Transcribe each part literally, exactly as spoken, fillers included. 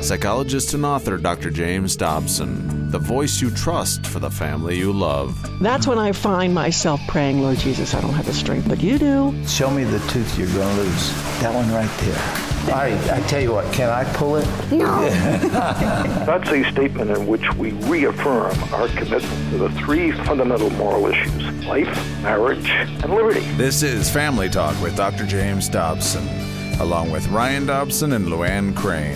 Psychologist and author Doctor James Dobson, the voice you trust for the family you love. That's when I find myself praying, Lord Jesus, I don't have the strength, but you do. Show me the tooth you're going to lose. That one right there. All right, I tell you what, can I pull it? No. That's a statement in which we reaffirm our commitment to the three fundamental moral issues: life, marriage, and liberty. This is Family Talk with Doctor James Dobson, along with Ryan Dobson and Luann Crane.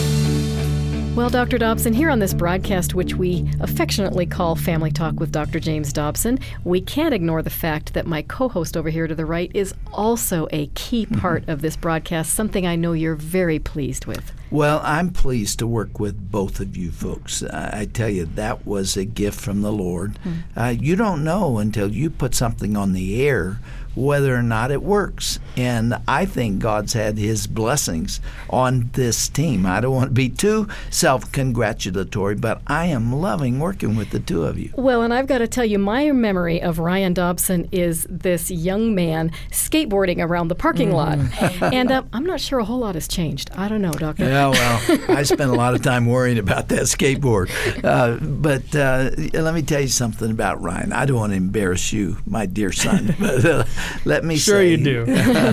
Well, Doctor Dobson, here on this broadcast, which we affectionately call Family Talk with Doctor James Dobson, we can't ignore the fact that my co-host over here to the right is also a key part of this broadcast, something I know you're very pleased with. Well, I'm pleased to work with both of you folks. Uh, I tell you, that was a gift from the Lord. Hmm. Uh, you don't know until you put something on the air whether or not it works. And I think God's had his blessings on this team. I don't want to be too self-congratulatory, but I am loving working with the two of you. Well, and I've got to tell you, my memory of Ryan Dobson is this young man skateboarding around the parking mm. lot. And uh, I'm not sure a whole lot has changed. I don't know, Doctor. Yeah, well, I spent a lot of time worrying about that skateboard. Uh, but uh, let me tell you something about Ryan. I don't want to embarrass you, my dear son, but uh, let me sure say you do.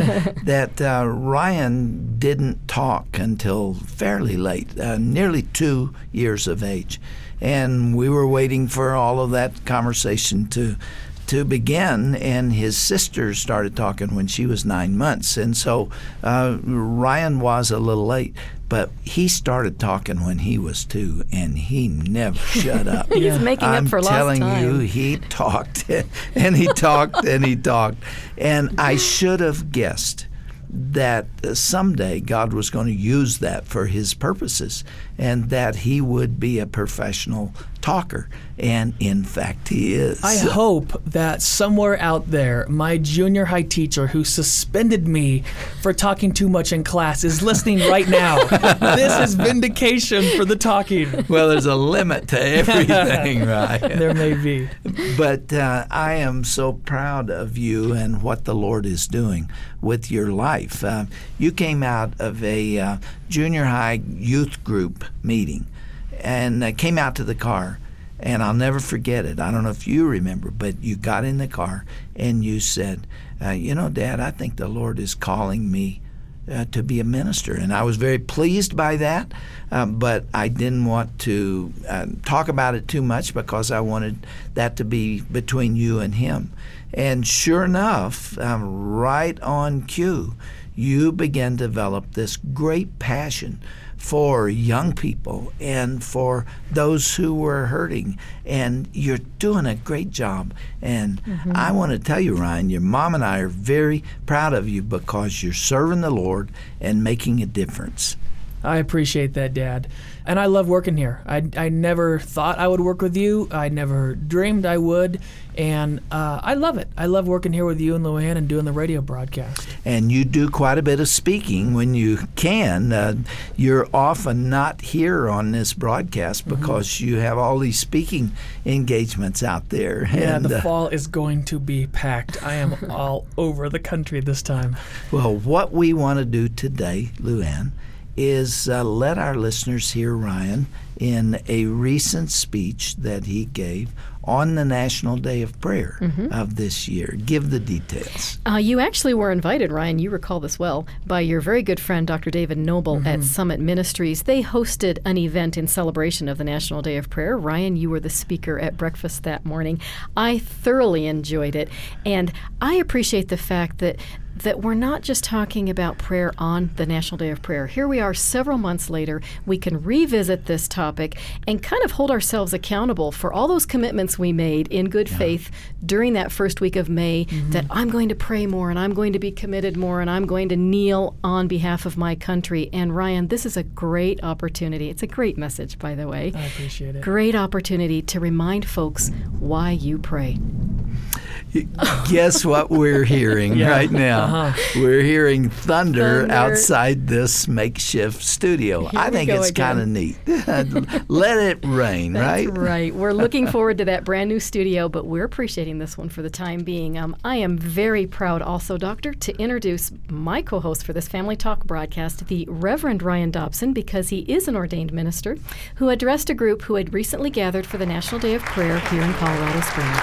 that uh, Ryan didn't talk until fairly late, uh, nearly two years of age. And we were waiting for all of that conversation to to begin, and his sister started talking when she was nine months. And so uh, Ryan was a little late, but he started talking when he was two, and he never shut up. He's making I'm up for lost time. I'm telling you, time. he talked, and he talked, and he talked. And I should have guessed that someday God was going to use that for his purposes, and that he would be a professional talker. And in fact, he is. I hope that somewhere out there, my junior high teacher who suspended me for talking too much in class is listening right now. This is vindication for the talking. Well, there's a limit to everything, right? There may be. But uh, I am so proud of you and what the Lord is doing with your life. Uh, you came out of a uh, junior high youth group meeting and uh, came out to the car. And I'll never forget it. I don't know if you remember, but you got in the car and you said, uh, you know, Dad, I think the Lord is calling me uh, to be a minister. And I was very pleased by that, um, but I didn't want to uh, talk about it too much because I wanted that to be between you and him. And sure enough, um, right on cue, you began to develop this great passion for young people and for those who were hurting. And you're doing a great job. And mm-hmm. I want to tell you, Ryan, your mom and I are very proud of you because you're serving the Lord and making a difference. I appreciate that, Dad. And I love working here. I, I never thought I would work with you. I never dreamed I would. And uh, I love it. I love working here with you and Luann and doing the radio broadcast. And you do quite a bit of speaking when you can. Uh, you're often not here on this broadcast because mm-hmm. you have all these speaking engagements out there. Yeah, and, the uh, fall is going to be packed. I am all over the country this time. Well, what we want to do today, Luann, is uh, let our listeners hear Ryan in a recent speech that he gave on the National Day of Prayer mm-hmm. of this year. Give the details. Uh, you actually were invited, Ryan, you recall this well, by your very good friend, Doctor David Noble mm-hmm. at Summit Ministries. They hosted an event in celebration of the National Day of Prayer. Ryan, you were the speaker at breakfast that morning. I thoroughly enjoyed it, and I appreciate the fact that that we're not just talking about prayer on the National Day of Prayer. Here we are several months later. We can revisit this topic and kind of hold ourselves accountable for all those commitments we made in good yeah. faith during that first week of May, mm-hmm. that I'm going to pray more and I'm going to be committed more and I'm going to kneel on behalf of my country. And Ryan, this is a great opportunity. It's a great message, by the way. I appreciate it. Great opportunity to remind folks why you pray. Guess what we're hearing Yeah. right now? Uh-huh. We're hearing thunder, Thunder. outside this makeshift studio. Here I we think go it's again. kind of neat. Let it rain, That's right? right. We're looking forward to that brand new studio, but we're appreciating this one for the time being. Um, I am very proud also, Doctor, to introduce my co-host for this Family Talk broadcast, the Reverend Ryan Dobson, because he is an ordained minister who addressed a group who had recently gathered for the National Day of Prayer here in Colorado Springs.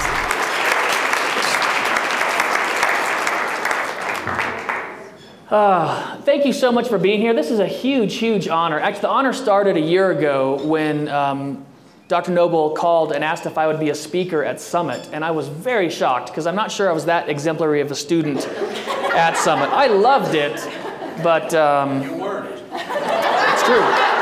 Uh, thank you so much for being here. This is a huge, huge honor. Actually, the honor started a year ago when um, Doctor Noble called and asked if I would be a speaker at Summit, and I was very shocked because I'm not sure I was that exemplary of a student at Summit. I loved it, but um, you weren't. It's true.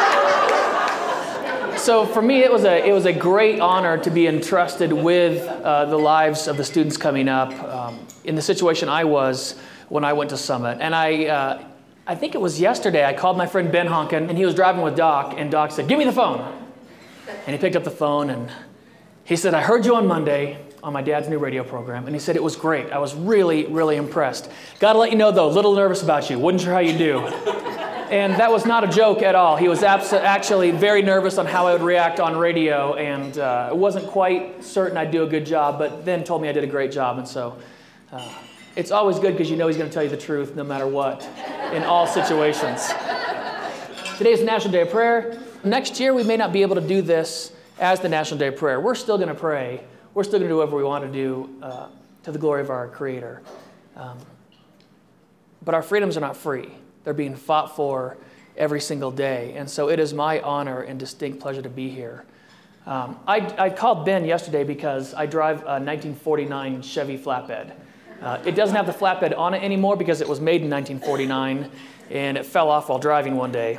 So for me, it was a it was a great honor to be entrusted with uh, the lives of the students coming up um, in the situation I was when I went to Summit. And I uh, I think it was yesterday, I called my friend Ben Honkin, and he was driving with Doc, and Doc said, "Give me the phone." And he picked up the phone, and he said, "I heard you on Monday on my dad's new radio program." And he said, "It was great. I was really, really impressed. Got to let you know, though, a little nervous about you. Wasn't sure how you do." And that was not a joke at all. He was abs- actually very nervous on how I would react on radio, and uh, wasn't quite certain I'd do a good job, but then told me I did a great job. And so uh, it's always good because you know he's going to tell you the truth no matter what, in all situations. Today is National Day of Prayer. Next year, we may not be able to do this as the National Day of Prayer. We're still going to pray. We're still going to do whatever we want to do uh, to the glory of our Creator. Um, but our freedoms are not free. They're being fought for every single day. And so it is my honor and distinct pleasure to be here. Um, I, I called Ben yesterday because I drive a nineteen forty-nine Chevy flatbed. Uh, it doesn't have the flatbed on it anymore because it was made in nineteen forty-nine, and it fell off while driving one day.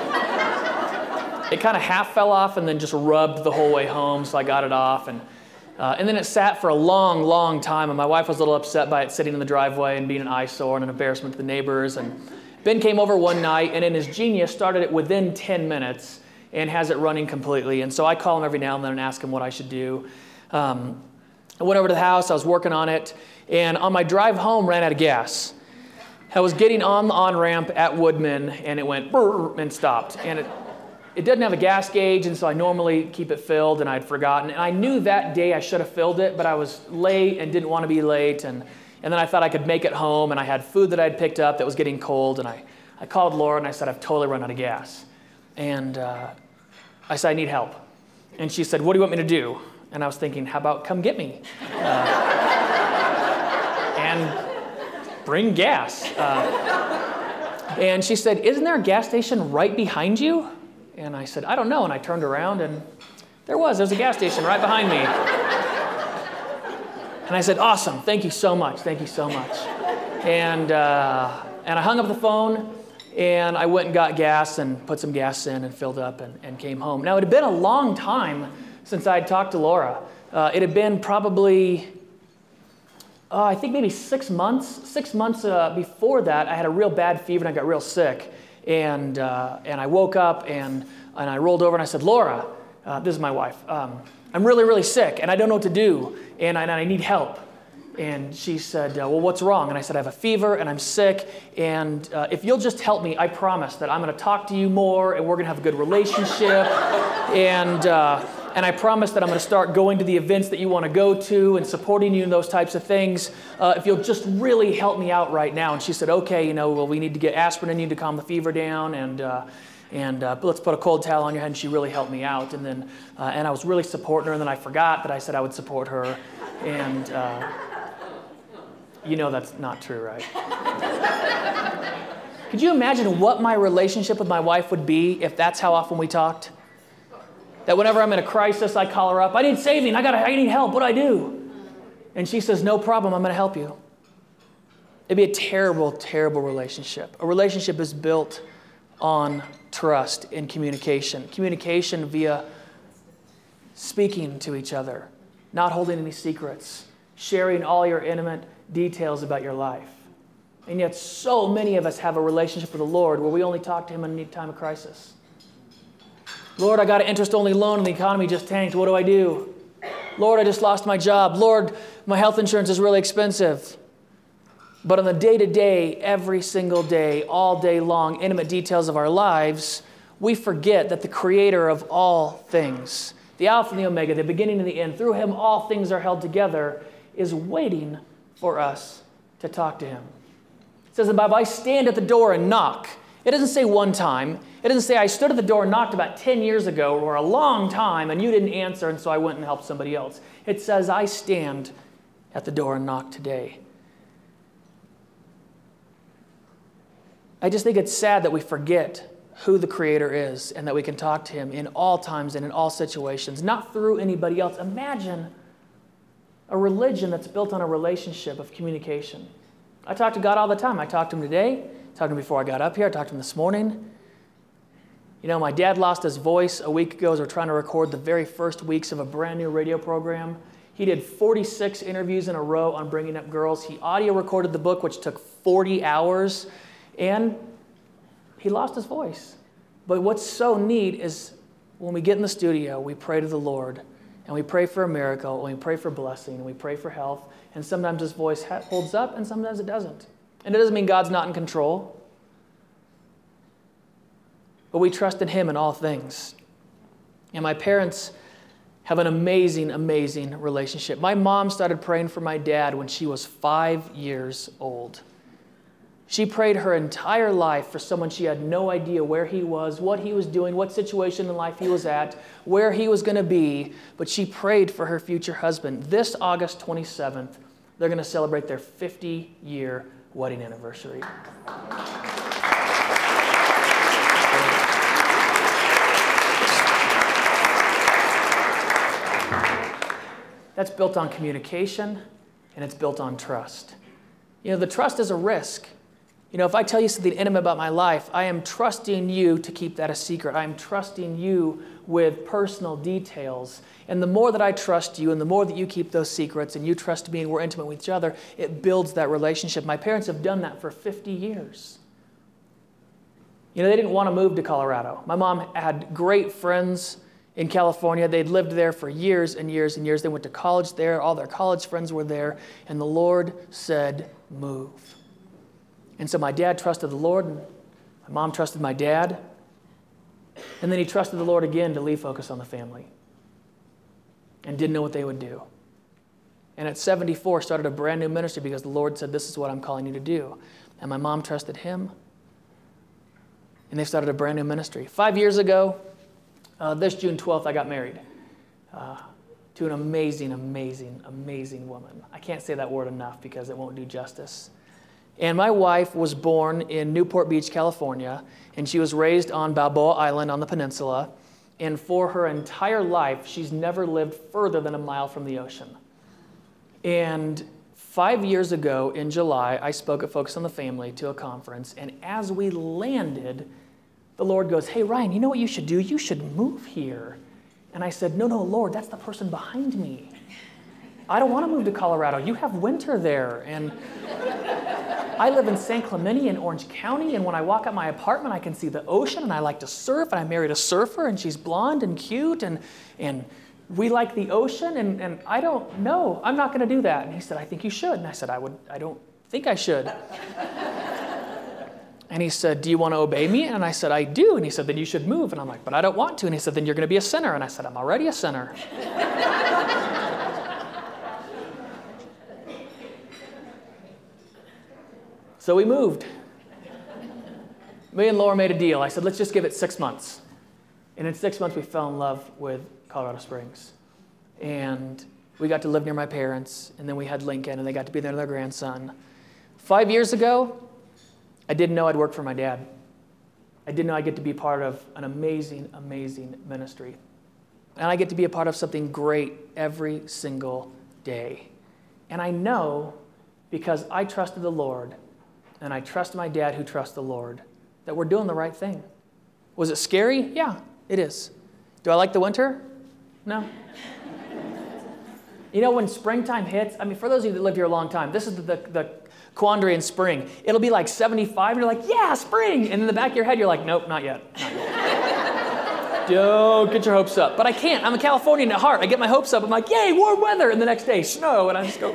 It kind of half fell off and then just rubbed the whole way home, so I got it off. And uh, and then it sat for a long, long time, and my wife was a little upset by it sitting in the driveway and being an eyesore and an embarrassment to the neighbors. And Ben came over one night and in his genius started it within ten minutes and has it running completely. And so I call him every now and then and ask him what I should do. Um, I went over to the house, I was working on it, and on my drive home ran out of gas. I was getting on the on-ramp at Woodman and it went brrr and stopped. And it, it didn't have a gas gauge, and so I normally keep it filled, and I'd forgotten. And I knew that day I should have filled it, but I was late and didn't want to be late. And And then I thought I could make it home, and I had food that I'd picked up that was getting cold, and I, I called Laura, and I said, "I've totally run out of gas." And uh, I said, "I need help." And she said, "What do you want me to do?" And I was thinking, how about come get me? Uh, and bring gas. Uh, and she said, "Isn't there a gas station right behind you?" And I said, "I don't know." And I turned around, and there was. There was a gas station right behind me. And I said, "Awesome, thank you so much, thank you so much." And uh, and I hung up the phone, and I went and got gas and put some gas in and filled up and, and came home. Now, it had been a long time since I had talked to Laura. Uh, it had been probably, uh, I think maybe six months. Six months uh, before that, I had a real bad fever and I got real sick. And uh, and I woke up and, and I rolled over and I said, "Laura," uh, this is my wife, um, "I'm really, really sick and I don't know what to do. And I, and I need help." And she said, uh, "Well, what's wrong?" And I said, "I have a fever and I'm sick. And uh, if you'll just help me, I promise that I'm going to talk to you more and we're going to have a good relationship. and uh, and I promise that I'm going to start going to the events that you want to go to and supporting you in those types of things. Uh, if you'll just really help me out right now." And she said, "Okay, you know, well, we need to get aspirin in you to calm the fever down. And uh, And uh, let's put a cold towel on your head." And she really helped me out. And then, uh, and I was really supporting her. And then I forgot that I said I would support her. And uh, you know that's not true, right? Could you imagine what my relationship with my wife would be if that's how often we talked? That whenever I'm in a crisis, I call her up. "I need saving. I got. I need help. What do I do?" And she says, "No problem. I'm going to help you." It'd be a terrible, terrible relationship. A relationship is built on trust and communication. Communication via speaking to each other, not holding any secrets, sharing all your intimate details about your life. And yet so many of us have a relationship with the Lord where we only talk to Him in a time of crisis. "Lord, I got an interest-only loan and the economy just tanked. What do I do? Lord, I just lost my job. Lord, my health insurance is really expensive. But on the day-to-day, every single day, all day long, intimate details of our lives, we forget that the creator of all things, the Alpha and the Omega, the beginning and the end, through him all things are held together, is waiting for us to talk to him. It says in the Bible, I stand at the door and knock. It doesn't say one time. It doesn't say I stood at the door and knocked about ten years ago or a long time and you didn't answer and so I went and helped somebody else. It says I stand at the door and knock today. I just think it's sad that we forget who the Creator is and that we can talk to him in all times and in all situations, not through anybody else. Imagine a religion that's built on a relationship of communication. I talk to God all the time. I talked to him today, I talked to him before I got up here, I talked to him this morning. You know, my dad lost his voice a week ago as we're trying to record the very first weeks of a brand new radio program. He did forty-six interviews in a row on Bringing Up Girls. He audio recorded the book, which took forty hours. And he lost his voice. But what's so neat is when we get in the studio, we pray to the Lord, and we pray for a miracle, and we pray for blessing, and we pray for health, and sometimes his voice ha- holds up, and sometimes it doesn't. And it doesn't mean God's not in control, but we trust in him in all things. And my parents have an amazing, amazing relationship. My mom started praying for my dad when she was five years old. She prayed her entire life for someone she had no idea where he was, what he was doing, what situation in life he was at, where he was going to be, but she prayed for her future husband. This August twenty-seventh, they're going to celebrate their fifty-year wedding anniversary. That's built on communication, and it's built on trust. You know, the trust is a risk. You know, if I tell you something intimate about my life, I am trusting you to keep that a secret. I am trusting you with personal details. And the more that I trust you and the more that you keep those secrets and you trust me and we're intimate with each other, it builds that relationship. My parents have done that for fifty years. You know, they didn't want to move to Colorado. My mom had great friends in California. They'd lived there for years and years and years. They went to college there. All their college friends were there. And the Lord said, move. And so my dad trusted the Lord, and my mom trusted my dad, and then he trusted the Lord again to leave focus on the family and didn't know what they would do. And at seventy-four, started a brand new ministry because the Lord said, this is what I'm calling you to do. And my mom trusted him, and they started a brand new ministry. Five years ago, uh, this June twelfth, I got married uh, to an amazing, amazing, amazing woman. I can't say that word enough because it won't do justice. And my wife was born in Newport Beach, California, and she was raised on Balboa Island on the peninsula. And for her entire life, she's never lived further than a mile from the ocean. And five years ago in July, I spoke at Focus on the Family to a conference. And as we landed, the Lord goes, hey, Ryan, you know what you should do? You should move here. And I said, no, no, Lord, that's the person behind me. I don't want to move to Colorado. You have winter there. And I live in San Clemente in Orange County, and when I walk out my apartment, I can see the ocean, and I like to surf, and I married a surfer, and she's blonde and cute, and and we like the ocean, and, and I don't know. I'm not going to do that. And he said, I think you should. And I said, I would. I don't think I should. And he said, do you want to obey me? And I said, I do. And he said, then you should move. And I'm like, but I don't want to. And he said, then you're going to be a sinner. And I said, I'm already a sinner. So we moved. Me and Laura made a deal. I said, let's just give it six months. And in six months, we fell in love with Colorado Springs. And we got to live near my parents. And then we had Lincoln, and they got to be there with their grandson. Five years ago, I didn't know I'd work for my dad. I didn't know I'd get to be part of an amazing, amazing ministry. And I get to be a part of something great every single day. And I know because I trusted the Lord, and I trust my dad who trusts the Lord, that we're doing the right thing. Was it scary? Yeah, it is. Do I like the winter? No. You know, when springtime hits, I mean, for those of you that live here a long time, this is the, the, the quandary in spring. It'll be like seventy-five, and you're like, yeah, spring! And in the back of your head, you're like, nope, not yet. Not yet. Don't get your hopes up. But I can't. I'm a Californian at heart. I get my hopes up. I'm like, yay, warm weather. And the next day, snow. And I just go...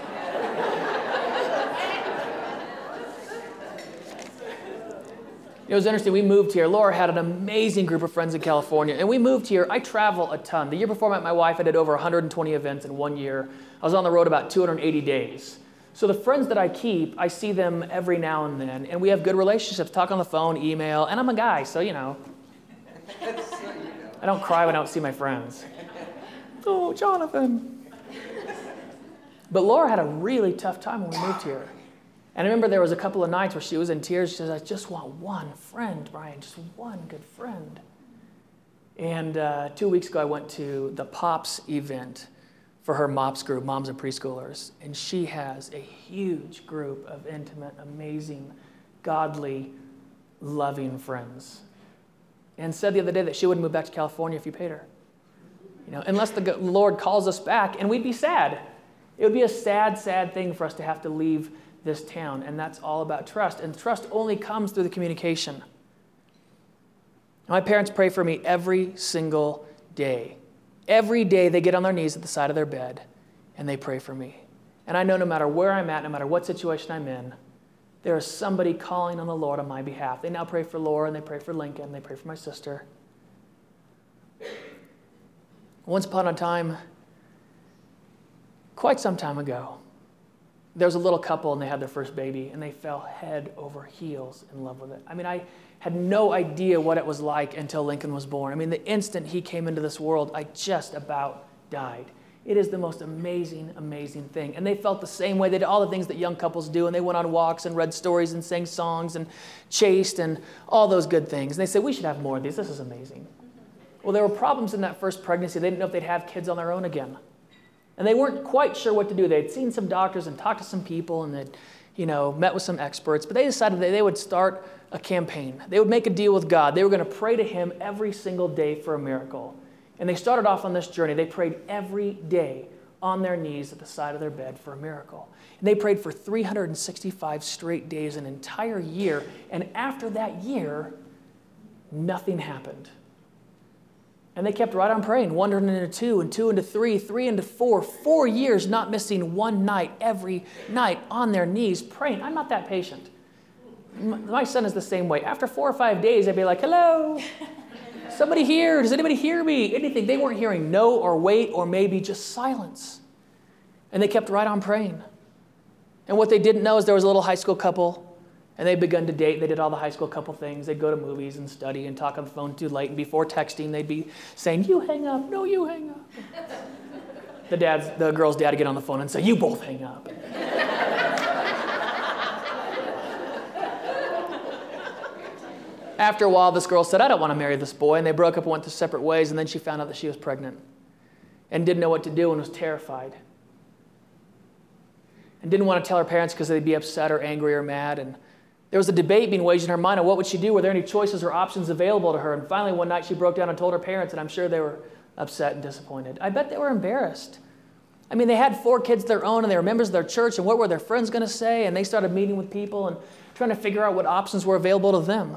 It was interesting. We moved here. Laura had an amazing group of friends in California. And we moved here. I travel a ton. The year before I met my wife, I did over one hundred twenty events in one year. I was on the road about two hundred eighty days. So the friends that I keep, I see them every now and then. And we have good relationships, talk on the phone, email. And I'm a guy, so, you know. I don't cry when I don't see my friends. Oh, Jonathan. But Laura had a really tough time when we moved here. And I remember there was a couple of nights where she was in tears. She says, I just want one friend, Brian, just one good friend. And uh, two weeks ago, I went to the Pops event for her MOPS group, Moms and Preschoolers. And she has a huge group of intimate, amazing, godly, loving friends. And said the other day that she wouldn't move back to California if you paid her. You know, unless the Lord calls us back, and we'd be sad. It would be a sad, sad thing for us to have to leave this town, and that's all about trust. And trust only comes through the communication. My parents pray for me every single day. Every day they get on their knees at the side of their bed, and they pray for me. And I know no matter where I'm at, no matter what situation I'm in, there is somebody calling on the Lord on my behalf. They now pray for Laura, and they pray for Lincoln, and they pray for my sister. Once upon a time, quite some time ago, there was a little couple, and they had their first baby, and they fell head over heels in love with it. I mean, I had no idea what it was like until Lincoln was born. I mean, the instant he came into this world, I just about died. It is the most amazing, amazing thing. And they felt the same way. They did all the things that young couples do, and they went on walks and read stories and sang songs and chased and all those good things. And they said, we should have more of these. This is amazing. Well, there were problems in that first pregnancy. They didn't know if they'd have kids on their own again. And they weren't quite sure what to do. They'd seen some doctors and talked to some people, and they'd, you know, met with some experts. But they decided that they would start a campaign. They would make a deal with God. They were going to pray to him every single day for a miracle. And they started off on this journey. They prayed every day on their knees at the side of their bed for a miracle. And they prayed for three hundred sixty-five straight days, an entire year. And after that year, nothing happened. And they kept right on praying, one into two, and two into three, three into four, four years not missing one night, every night on their knees praying. I'm not that patient. My son is the same way. After four or five days, I'd be like, hello, somebody here? Does anybody hear me? Anything. They weren't hearing no or wait or maybe, just silence. And they kept right on praying. And what they didn't know is there was a little high school couple, and they'd begun to date. They did all the high school couple things. They'd go to movies and study and talk on the phone too late. And before texting, they'd be saying, you hang up. No, you hang up. The dad's, the girl's dad would get on the phone and say, you both hang up. After a while, this girl said, I don't want to marry this boy. And they broke up and went their separate ways. And then she found out that she was pregnant and didn't know what to do and was terrified. And didn't want to tell her parents because they'd be upset or angry or mad. And there was a debate being waged in her mind on what would she do? Were there any choices or options available to her? And finally, one night she broke down and told her parents, and I'm sure they were upset and disappointed. I bet they were embarrassed. I mean, they had four kids of their own, and they were members of their church, and what were their friends going to say? And they started meeting with people and trying to figure out what options were available to them.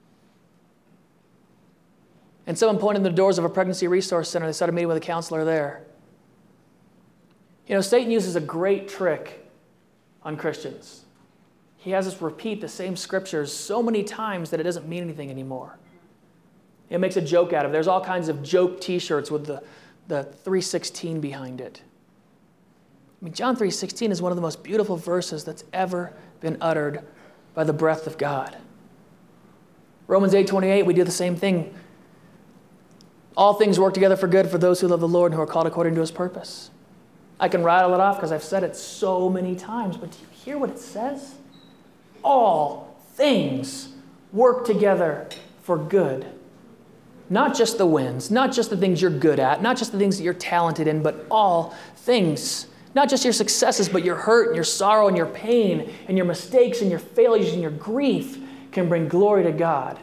And someone pointed to the doors of a pregnancy resource center. They started meeting with a counselor there. You know, Satan uses a great trick on Christians. He has us repeat the same scriptures so many times that it doesn't mean anything anymore. It makes a joke out of it. There's all kinds of joke t-shirts with the, the three sixteen behind it. I mean, John three sixteen is one of the most beautiful verses that's ever been uttered by the breath of God. Romans eight twenty-eight, we do the same thing. All things work together for good for those who love the Lord and who are called according to his purpose. I can rattle it off because I've said it so many times, but do you hear what it says? All things work together for good. Not just the wins, not just the things you're good at, not just the things that you're talented in, but all things. Not just your successes, but your hurt and your sorrow and your pain and your mistakes and your failures and your grief can bring glory to God.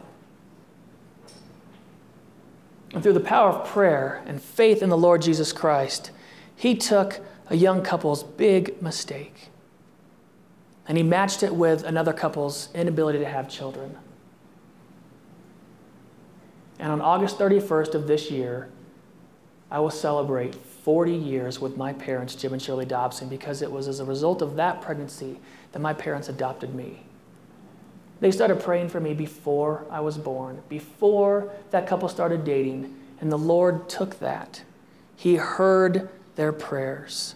And through the power of prayer and faith in the Lord Jesus Christ, he took a young couple's big mistake and he matched it with another couple's inability to have children. And on August thirty-first of this year, I will celebrate forty years with my parents, Jim and Shirley Dobson, because it was as a result of that pregnancy that my parents adopted me. They started praying for me before I was born, before that couple started dating, and the Lord took that. He heard their prayers.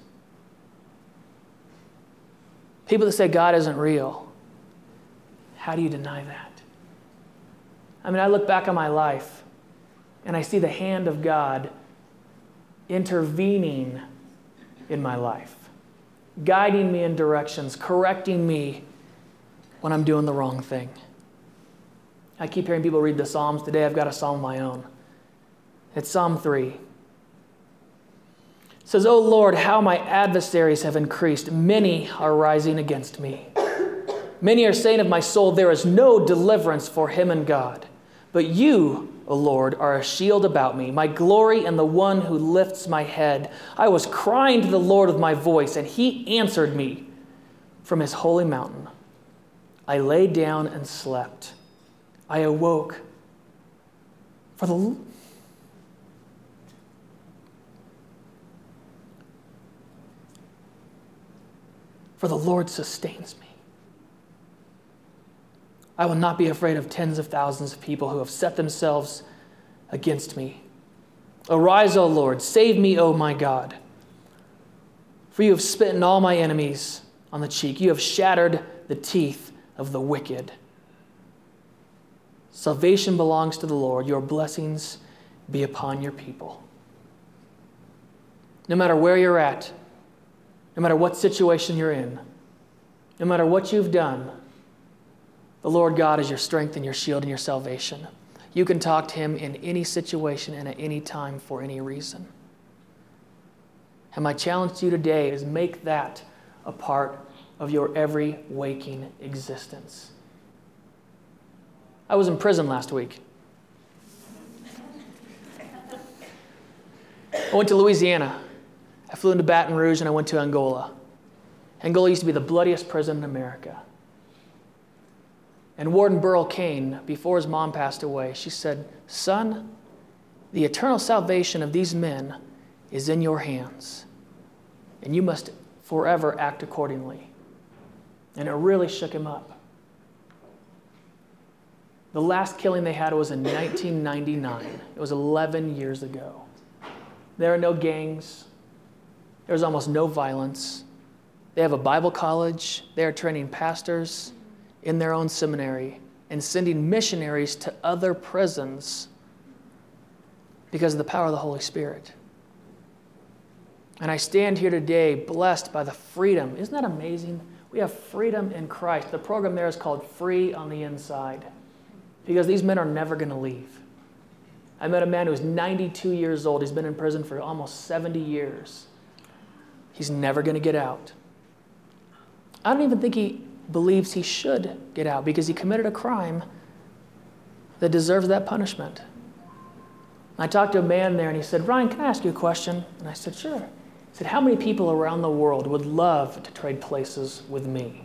People that say God isn't real, how do you deny that? I mean, I look back on my life and I see the hand of God intervening in my life, guiding me in directions, correcting me when I'm doing the wrong thing. I keep hearing people read the Psalms. Today I've got a psalm of my own. It's Psalm three. It says, "O Lord, how my adversaries have increased. Many are rising against me. Many are saying of my soul, there is no deliverance for him in God. But you, O Lord, are a shield about me, my glory and the one who lifts my head. I was crying to the Lord with my voice, and he answered me from his holy mountain. I lay down and slept. I awoke. For the For the Lord sustains me. I will not be afraid of tens of thousands of people who have set themselves against me. Arise, O Lord, save me, O my God. For you have smitten all my enemies on the cheek. You have shattered the teeth of the wicked. Salvation belongs to the Lord. Your blessings be upon your people." No matter where you're at, no matter what situation you're in, no matter what you've done, the Lord God is your strength and your shield and your salvation. You can talk to him in any situation and at any time for any reason. And my challenge to you today is make that a part of your every waking existence. I was in prison last week. I went to Louisiana. I flew into Baton Rouge and I went to Angola. Angola used to be the bloodiest prison in America. And Warden Burl Kane, before his mom passed away, she said, "Son, the eternal salvation of these men is in your hands, and you must forever act accordingly." And it really shook him up. The last killing they had was in nineteen ninety-nine. It was eleven years ago. There are no gangs. There's almost no violence. They have a Bible college. They are training pastors in their own seminary and sending missionaries to other prisons because of the power of the Holy Spirit. And I stand here today blessed by the freedom. Isn't that amazing? We have freedom in Christ. The program there is called Free on the Inside because these men are never going to leave. I met a man who was ninety-two years old. He's been in prison for almost seventy years. He's never going to get out. I don't even think he believes he should get out because he committed a crime that deserves that punishment. I talked to a man there and he said, "Ryan, can I ask you a question?" And I said, "Sure." He said, "How many people around the world would love to trade places with me?"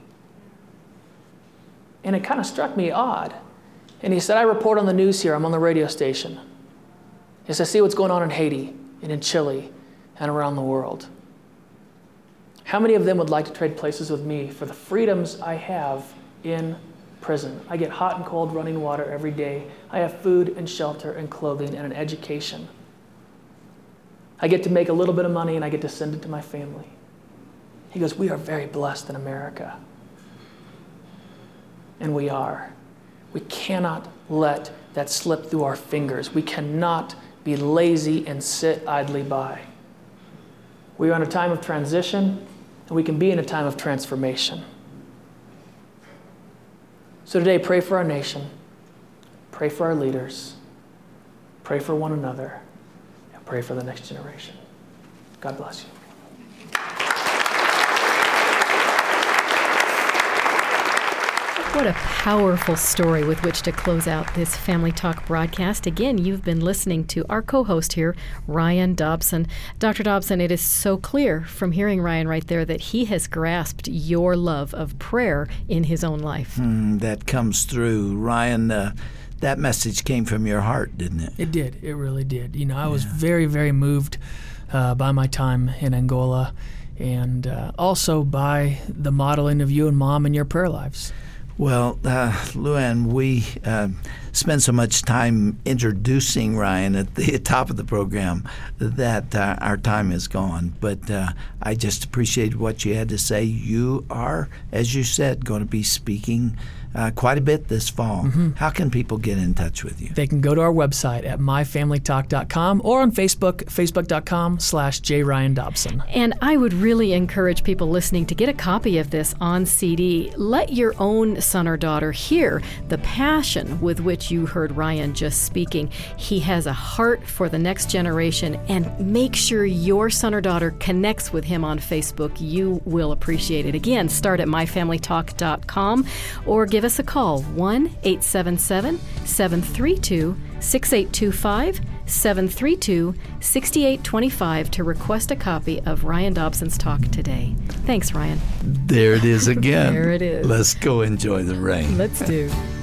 And it kind of struck me odd. And he said, "I report on the news here. I'm on the radio station. He said, I see what's going on in Haiti and in Chile and around the world. How many of them would like to trade places with me for the freedoms I have in prison? I get hot and cold running water every day. I have food and shelter and clothing and an education. I get to make a little bit of money and I get to send it to my family." He goes, "We are very blessed in America." And we are. We cannot let that slip through our fingers. We cannot be lazy and sit idly by. We are in a time of transition, and we can be in a time of transformation. So today, pray for our nation, pray for our leaders, pray for one another, and pray for the next generation. God bless you. What a powerful story with which to close out this Family Talk broadcast. Again, you've been listening to our co-host here, Ryan Dobson. Doctor Dobson, it is so clear from hearing Ryan right there that he has grasped your love of prayer in his own life. Mm, that comes through. Ryan, uh, that message came from your heart, didn't it? It did. It really did. You know, I was yeah. very, very moved uh, by my time in Angola, and uh, also by the modeling of you and Mom in your prayer lives. Well, uh, Luann, we uh, spend so much time introducing Ryan at the top of the program that uh, our time is gone. But uh, I just appreciate what you had to say. You are, as you said, going to be speaking uh, quite a bit this fall. Mm-hmm. How can people get in touch with you? They can go to our website at my family talk dot com or on Facebook, facebook.com slash J. Ryan Dobson. And I would really encourage people listening to get a copy of this on C D. Let your own son or daughter hear the passion with which you heard Ryan just speaking. He has a heart for the next generation, and make sure your son or daughter connects with him on Facebook. You will appreciate it. Again, start at my family talk dot com or give us a call, one eight seven seven, seven three two, six eight two five, seven three two, six eight two five to request a copy of Ryan Dobson's talk today. Thanks, Ryan. There it is again. There it is. Let's go enjoy the rain. Let's do.